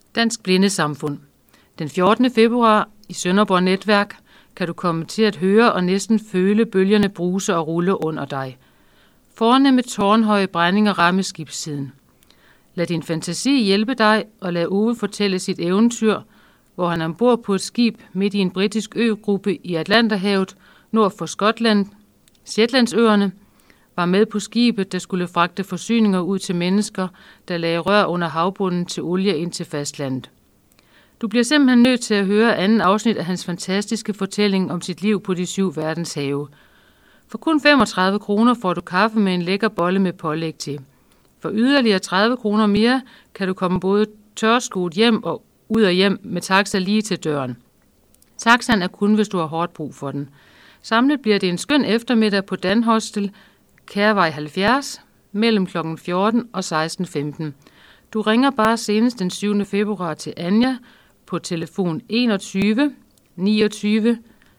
Dansk Blindesamfund. Den 14. februar i Sønderborg Netværk kan du komme til at høre og næsten føle bølgerne bruse og rulle under dig. Fornemme tårnhøje brændinger ramme skibssiden. Lad din fantasi hjælpe dig, og lad Ove fortælle sit eventyr, hvor han ombord på et skib midt i en britisk øgruppe i Atlanterhavet nord for Skotland, Shetlandsøerne, var med på skibet, der skulle fragte forsyninger ud til mennesker, der lagde rør under havbunden til olie ind til fastlandet. Du bliver simpelthen nødt til at høre anden afsnit af hans fantastiske fortælling om sit liv på de 7 verdenshave. For kun 35 kroner får du kaffe med en lækker bolle med pålæg til. For yderligere 30 kroner mere kan du komme både tørskuet hjem og ud og hjem med taxa lige til døren. Taxaen er kun, hvis du har hårdt brug for den. Samlet bliver det en skøn eftermiddag på Dan Hostel, Kærvej 70, mellem kl. 14 og 16.15. Du ringer bare senest den 7. februar til Anja på telefon 21 29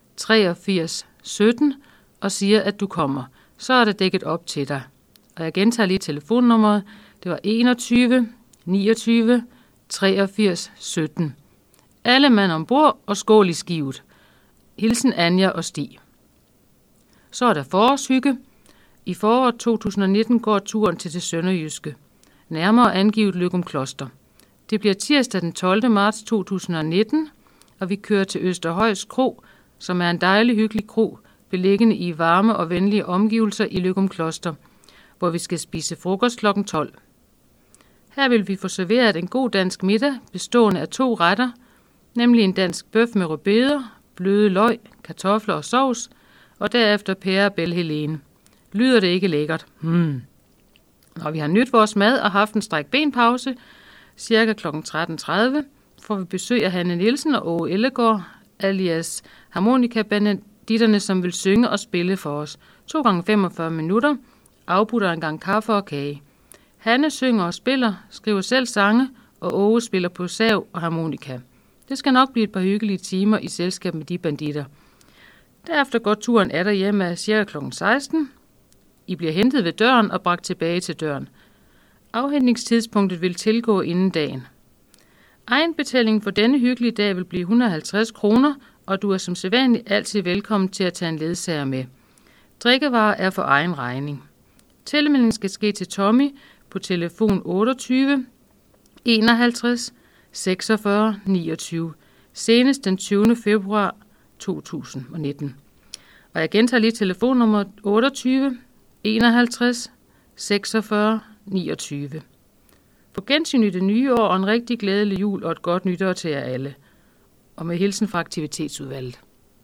83 17 og siger, at du kommer. Så er det dækket op til dig. Og jeg gentager lige telefonnummeret. Det var 21 29 83 17. Alle mand ombord og skål i skivet. Hilsen Anja og Stig. Så er der forårshygge. I foråret 2019 går turen til det sønderjyske. Nærmere angivet Løgumkloster. Det bliver tirsdag den 12. marts 2019, og vi kører til Østerhøjs Kro, som er en dejlig hyggelig kro, beliggende i varme og venlige omgivelser i Løgumkloster, hvor vi skal spise frokost kl. 12. Her vil vi få serveret en god dansk middag, bestående af 2 retter, nemlig en dansk bøf med rødbeder, bløde løg, kartofler og sovs, og derefter pære og belle Helene. Lyder det ikke lækkert? Når vi har nydt vores mad og haft en stræk benpause, cirka kl. 13.30, får vi besøg af Hanne Nielsen og Åge Ellegaard, alias harmonikabanditterne, som vil synge og spille for os. 2 gange 45 minutter, afbutter en gang kaffe og kage. Hanne synger og spiller, skriver selv sange, og Åge spiller på sav og harmonika. Det skal nok blive et par hyggelige timer i selskab med de banditter. Derefter går turen atter hjem af cirka kl. 16. I bliver hentet ved døren og bragt tilbage til døren. Afhentningstidspunktet vil tilgå inden dagen. Egenbetalingen for denne hyggelige dag vil blive 150 kroner, og du er som sædvanligt altid velkommen til at tage en ledsager med. Drikkevarer er for egen regning. Tilmeldingen skal ske til Tommy på telefon 28 51 46 29, senest den 20. februar 2019. Og jeg gentager lige telefonnummer 28 51 46 29. På gensyn i det nye år og en rigtig glædelig jul og et godt nytår til jer alle. Og med hilsen fra aktivitetsudvalget.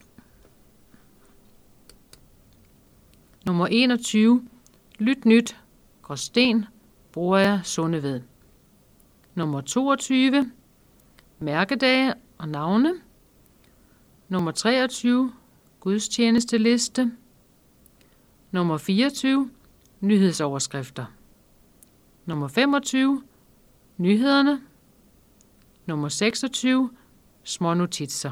Nummer 21. Lyt nyt. Gråsten. Broager Sundeved. Nummer 22. Mærkedage og navne. Nummer 23. Gudstjenesteliste. Nummer 24. Nyhedsoverskrifter. Nummer 25. Nyhederne. Nummer 26. Små notitser.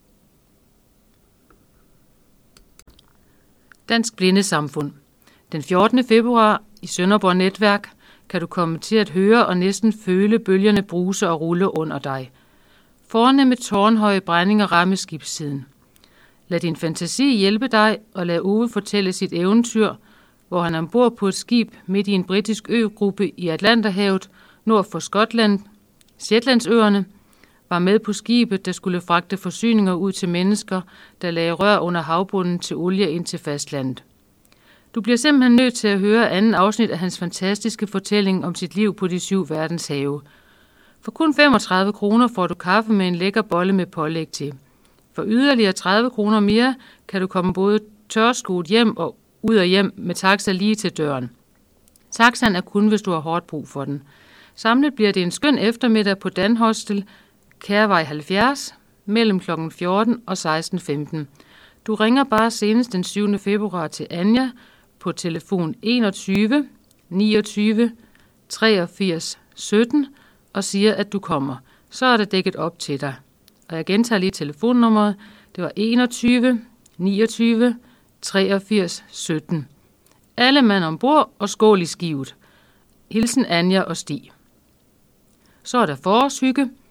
Dansk Blindesamfund. Den 14. februar i Sønderborg Netværk kan du komme til at høre og næsten føle bølgerne bruse og rulle under dig. Fornemme tårnhøje brændinger ramme skibssiden. Lad din fantasi hjælpe dig, og lad Ove fortælle sit eventyr, hvor han ombord på et skib midt i en britisk øgruppe i Atlanterhavet nord for Skotland, Shetlandsøerne, var med på skibet, der skulle fragte forsyninger ud til mennesker, der lagde rør under havbunden til olie ind til fastlandet. Du bliver simpelthen nødt til at høre anden afsnit af hans fantastiske fortælling om sit liv på de 7 verdenshave. For kun 35 kroner får du kaffe med en lækker bolle med pålæg til. For yderligere 30 kroner mere kan du komme både tørskuet hjem og ud og hjem med taxa lige til døren. Taxaen er kun, hvis du har hårdt brug for den. Samlet bliver det en skøn eftermiddag på Dan Hostel, Kærvej 70, mellem kl. 14 og 16.15. Du ringer bare senest den 7. februar til Anja på telefon 21 29 83 17 og siger, at du kommer. Så er det dækket op til dig. Og jeg gentager lige telefonnummeret. Det var 21 29 83 17. Alle mand ombord og skål i skivet. Hilsen Anja og Stig. Så er der forårshygge.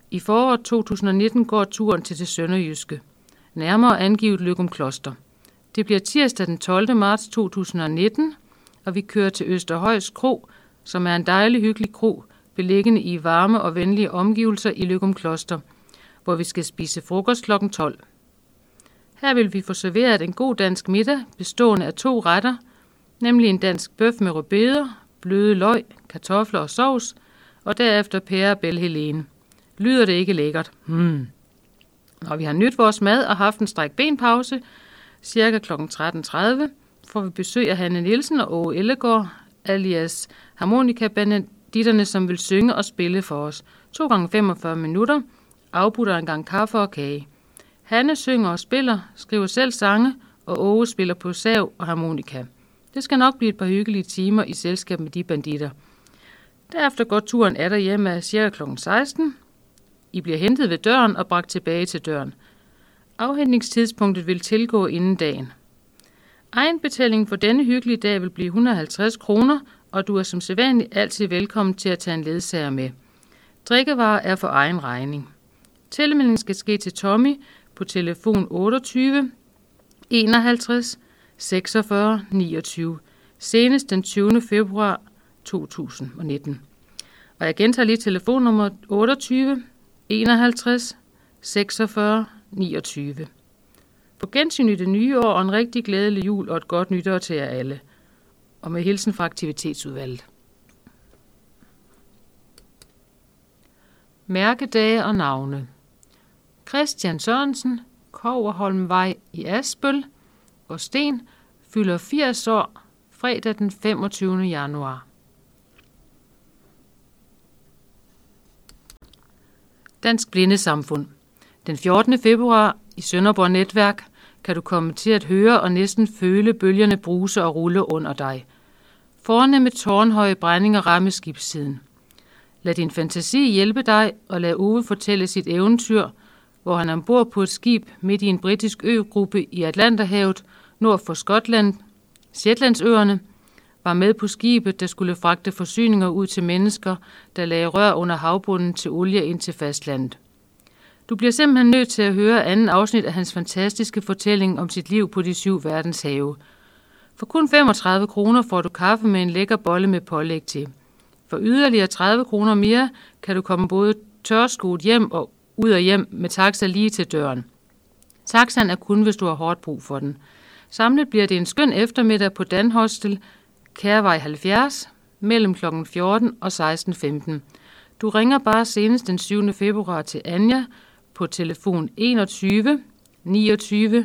I foråret 2019 går turen til det sønderjyske. Nærmere angivet Løgumkloster. Det bliver tirsdag den 12. marts 2019, og vi kører til Østerhøjs Kro, som er en dejlig hyggelig kro, beliggende i varme og venlige omgivelser i Løgumkloster, hvor vi skal spise frokost kl. 12. Her vil vi få serveret en god dansk middag, bestående af 2 retter, nemlig en dansk bøf med rødbeder, bløde løg, kartofler og sovs, og derefter pære og belle Helene. Lyder det ikke lækkert? Når vi har nydt vores mad og haft en stræk benpause, cirka kl. 13.30, får vi besøg af Hanne Nielsen og Åge Ellegaard, alias harmonikabanditterne, som vil synge og spille for os. 2 gange 45 minutter, afbutter en gang kaffe og kage. Hanne synger og spiller, skriver selv sange, og Åge spiller på sav og harmonika. Det skal nok blive et par hyggelige timer i selskab med de banditter. Derefter går turen atter hjem af cirka kl. 16. I bliver hentet ved døren og bragt tilbage til døren. Afhentningstidspunktet vil tilgå inden dagen. Egenbetalingen for denne hyggelige dag vil blive 150 kroner, og du er som sædvanligt altid velkommen til at tage en ledsager med. Drikkevarer er for egen regning. Tilmelding skal ske til Tommy på telefon 28 51 46 29, senest den 20. februar 2019. Og jeg gentager lige telefonnummer 28 51 46 29. På gensyn i det nye år og en rigtig glædelig jul og et godt nytår til jer alle. Og med hilsen fra aktivitetsudvalget. Mærkedage og navne. Christian Sørensen, Koverholmvej i Asbøl, Gråsten, fylder 80 år fredag den 25. januar. Dansk Blindesamfund. Den 14. februar i Sønderborg Netværk kan du komme til at høre og næsten føle bølgerne bruse og rulle under dig. Fornemme tårnhøje brændinger ramme skibssiden. Lad din fantasi hjælpe dig, og lad Ove fortælle sit eventyr, hvor han ombord på et skib midt i en britisk øgruppe i Atlanterhavet nord for Skotland, Shetlandsøerne, var med på skibet, der skulle fragte forsyninger ud til mennesker, der lagde rør under havbunden til olie ind til fastlandet. Du bliver simpelthen nødt til at høre anden afsnit af hans fantastiske fortælling om sit liv på de 7 verdenshave. For kun 35 kroner får du kaffe med en lækker bolle med pålæg til. For yderligere 30 kroner mere kan du komme både tørskuet hjem og ud og hjem med taxa lige til døren. Taxaen er kun, hvis du har hårdt brug for den. Samlet bliver det en skøn eftermiddag på Danhostel, Kærvej 70, mellem kl. 14 og 16.15. Du ringer bare senest den 7. februar til Anja på telefon 21 29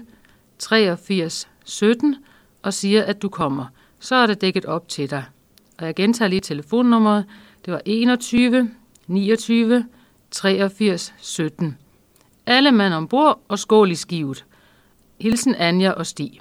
83 17 og siger, at du kommer. Så er det dækket op til dig. Og jeg gentager lige telefonnummeret. Det var 21 29 83 17. Alle mand ombord og skål i skivet. Hilsen Anja og Stig.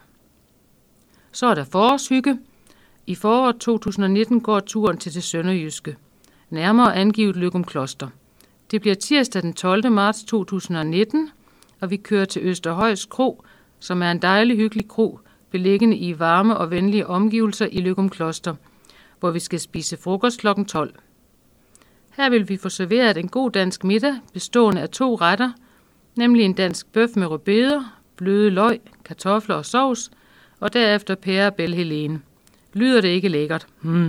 Så er der forårshygge. I foråret 2019 går turen til det sønderjyske. Nærmere angivet Løgumkloster. Det bliver tirsdag den 12. marts 2019, og vi kører til Østerhøjs Kro, som er en dejlig hyggelig kro, beliggende i varme og venlige omgivelser i Løgumkloster, hvor vi skal spise frokost kl. 12. Her vil vi få serveret en god dansk middag, bestående af 2 retter, nemlig en dansk bøf med rødbeder, bløde løg, kartofler og sovs, og derefter pære og belle Helene. Lyder det ikke lækkert?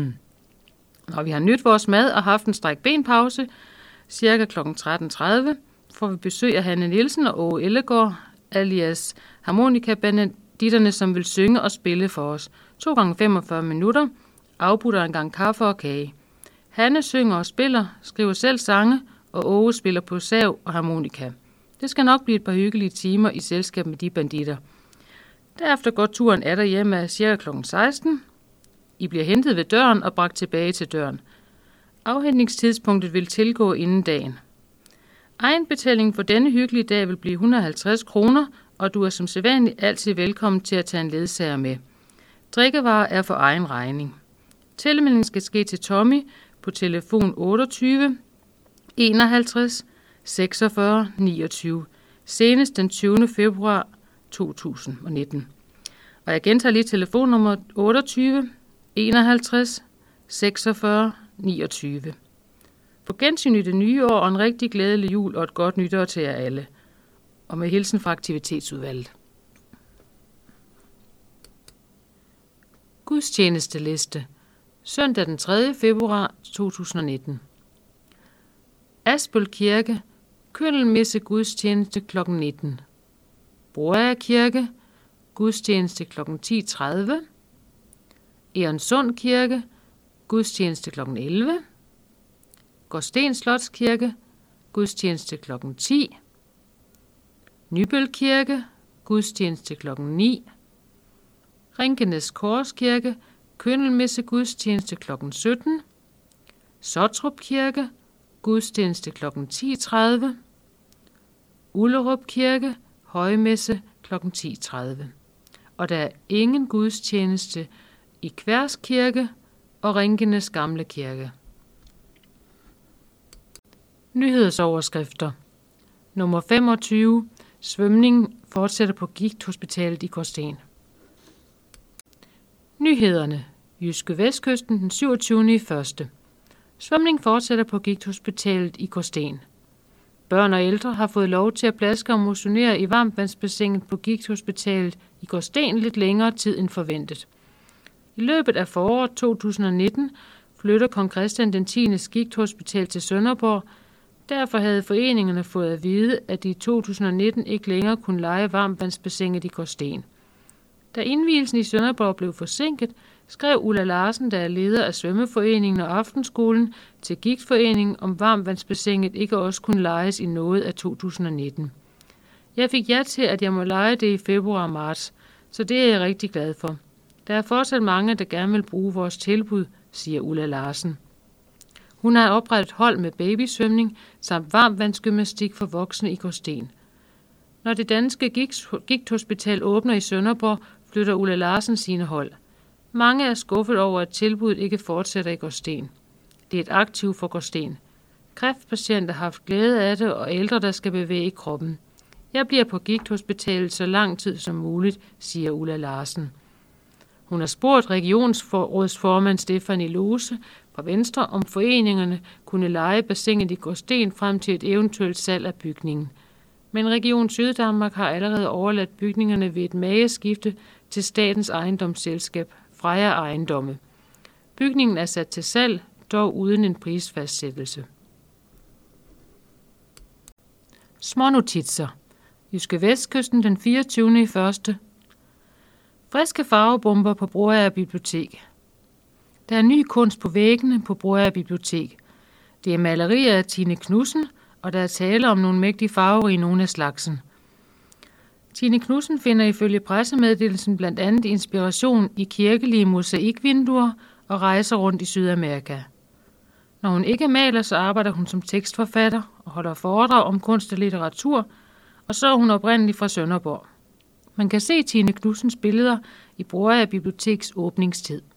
Når vi har nydt vores mad og haft en stræk benpause, cirka kl. 13.30, får vi besøg af Hanne Nielsen og Åge Ellegaard, alias harmonikabanditterne, som vil synge og spille for os. 2 gange 45 minutter, afbutter en gang kaffe og kage. Hanne synger og spiller, skriver selv sange, og Åge spiller på sav og harmonika. Det skal nok blive et par hyggelige timer i selskab med de banditter. Derefter går turen atter hjem af cirka kl. 16. I bliver hentet ved døren og bragt tilbage til døren. Afhentningstidspunktet vil tilgå inden dagen. Egenbetalingen for denne hyggelige dag vil blive 150 kroner, og du er som sædvanligt altid velkommen til at tage en ledsager med. Drikkevarer er for egen regning. Tilmelding skal ske til Tommy på telefon 28 51 46 29, senest den 20. februar 2019. Og jeg gentager lige telefonnummer 28 51 46 29. På gensyn i det nye år og en rigtig glædelig jul og et godt nytår til jer alle. Og med hilsen fra aktivitetsudvalget. Gudstjenesteliste. Søndag den 3. februar 2019. Asbøl Kirke. Køndelmesse gudstjeneste kl. 19. Broager Kirke. Gudstjeneste kl. 10.30. Egernsund Kirke. Gudstjeneste kl. 11. Gårdsten Slotskirke. Gudstjeneste kl. 10. Nybøl Kirke. Gudstjeneste kl. 9. Rinkenes Korskirke. Køndelmesse gudstjeneste kl. 17. Sottrup Kirke. Gudstjeneste kl. 10.30. Ullerup Kirke. Højmesse kl. 10.30. Og der er ingen gudstjeneste i Kværs Kirke og Rinkenes Gamle Kirke. Nyhedsoverskrifter. Nummer 25. Svømning fortsætter på Gigthospitalet i Gårdsten. Nyhederne. Jyske Vestkysten den 27. 1. Svømning fortsætter på Gigthospitalet i Gårdsten. Børn og ældre har fået lov til at plaske og motionere i varmtvandsbassinet på Gigthospitalet i Gårdsten lidt længere tid end forventet. I løbet af foråret 2019 flytter Kong Christian den 10. Gigthospital til Sønderborg. Derfor havde foreningerne fået at vide, at de i 2019 ikke længere kunne leje varmtvandsbassinet i Gårdsten. Da indvielsen i Sønderborg blev forsinket, skrev Ulla Larsen, der er leder af svømmeforeningen og aftenskolen, til Gigtforeningen, om varmtvandsbassinet ikke også kunne lejes i noget af 2019. Jeg fik ja til, at jeg må leje det i februar og marts, så det er jeg rigtig glad for. Der er fortsat mange, der gerne vil bruge vores tilbud, siger Ulla Larsen. Hun har oprettet hold med babysvømning samt varmtvandsgymnastik for voksne i Gårdsten. Når det danske Gigthospital åbner i Sønderborg, flytter Ulla Larsen sine hold. Mange er skuffet over, at tilbuddet ikke fortsætter i Gårdsten. Det er et aktiv for Gårdsten. Kræftpatienter har haft glæde af det, og ældre, der skal bevæge kroppen. Jeg bliver på Gigthospitalet så lang tid som muligt, siger Ulla Larsen. Hun har spurgt regionsrådsformand Stefanie Lose fra Venstre, om foreningerne kunne leje bassinet i Gårdsten frem til et eventuelt salg af bygningen. Men Region Syddanmark har allerede overladt bygningerne ved et mageskifte til statens ejendomsselskab Freja Ejendomme. Bygningen er sat til salg, dog uden en prisfastsættelse. Smånotitser. Jyske Vestkysten den 24. 1. Friske farvebomber på Broager Bibliotek. Der er ny kunst på væggene på Broager Bibliotek. Det er malerier af Tine Knudsen, og der er tale om nogle mægtige farver i nogle af slagsen. Tine Knudsen finder ifølge pressemeddelelsen blandt andet inspiration i kirkelige mosaikvinduer og rejser rundt i Sydamerika. Når hun ikke maler, så arbejder hun som tekstforfatter og holder foredrag om kunst og litteratur, og så er hun oprindeligt fra Sønderborg. Man kan se Tine Knudsens billeder i Broager Biblioteks åbningstid.